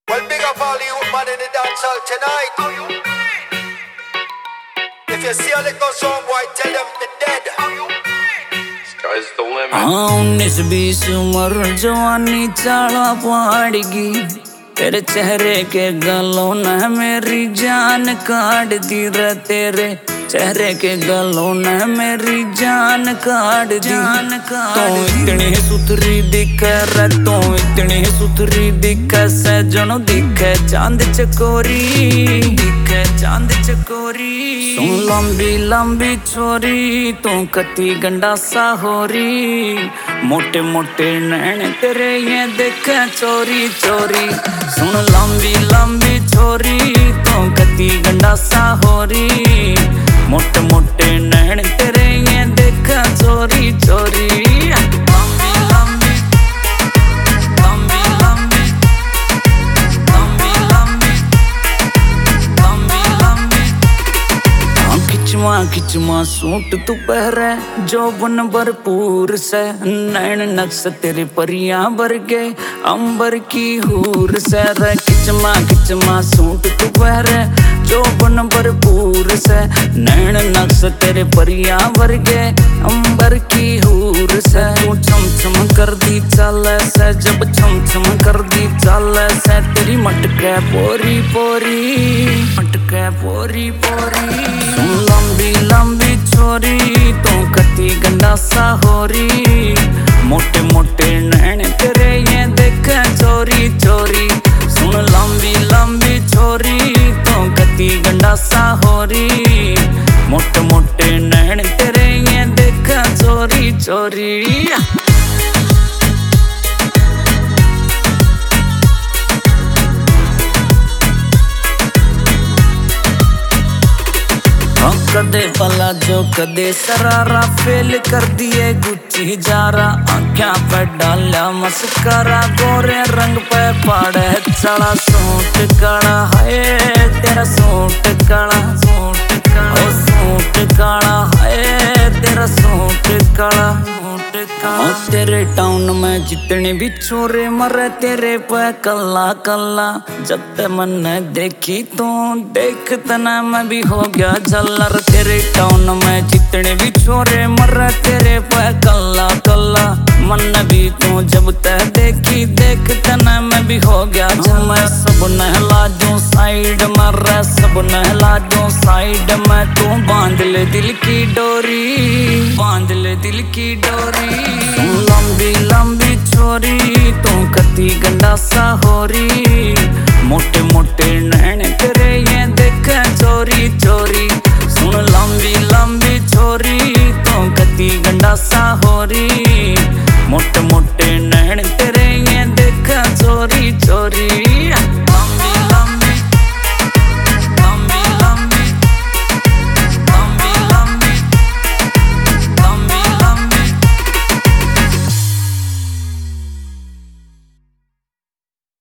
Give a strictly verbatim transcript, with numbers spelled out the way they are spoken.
Well, big up all you man in the dance hall tonight. If you see a little song boy, tell them they're dead. Sky's the limit. हाँ उन्नीस बीस उम्र जवानी चाला पहाड़गी, तेरे चेहरे के गलों ने मेरी जान काट दी रे, तेरे चेहरे के गलों ने मेरी जान काट दी। तो इतनी सुथरी दिखे रे, तो इतनी सुथरी दिखे सजनो दिखे चांद चकोरी, दिखे चांद चकोरी। सुन लंबी लंबी छोरी तू कती गंडा सा होरी, मोटे मोटे नैन तेरे ये देखे चोरी चोरी। सुन लंबी लंबी छोरी तू कती गंडा सा होरी, मोटे मोटे नैन तेरे ये देखा चोरी चोरी। लंबी लंबी लंबी लंबी लंबी लंबी लंबी लंबी हाँ खिचवा खिचवा सूट तू पहरे जो बन भरपूर से, नैन नक्श तेरे परियां बरगे अंबर की हूर से रे। खिचवा खिचवा सूट तू पहरे जो बन भरपूर से, नैन नक्श तेरे परियां वर्गे अंबर की हूर से। तू छम छम कर दी चाल से, जब छम छम कर दी चाल से, तेरी मटके पोरी पोरी, मटके पोरी पोरी। लंबी लंबी छोरी तू कती गंडा सा होरी, मोटे मोटे नैन तेरे ये देखे चोरी चोरी। सुन लंबी लंबी छोरी तू कती गंडा सा होरी, मोटे मोटे नैन तेरे ये देखा चोरी चोरी। कदे पला जो कदे सरारा, फेल कर दिए गुच्ची जारा, आँखों पे डाला मस्कारा, गोरे रंग पे पाड़े चढ़ा सूट काला है तेरा, सूट काला सूट काला सूट काला है तेरा, सूट काला सूट काला। तेरे टाउन में जितने भी छोरे मरे तेरे पे कल्ला कल्ला, जब ते मन देखी तू देखता ना मैं भी हो गया झल्लर। तेरे टाउन में जितने भी छोरे मरे तेरे पे कल्ला कल्ला, मन भी तू जब ते देखी देखता ना मैं भी हो गया झल्लर। मैं सब नहला दूं साइड में रे, सब नहला दूं साइड में, तू बांध ले दिल की डोरी, बांध ले दिल की डोरी। लंबी लंबी छोरी तू कती गंडा सा होरी, मोटे मोटे नैन तेरे ये देखे चोरी चोरी। सुन लंबी लंबी छोरी तू कती गंडा सा होरी,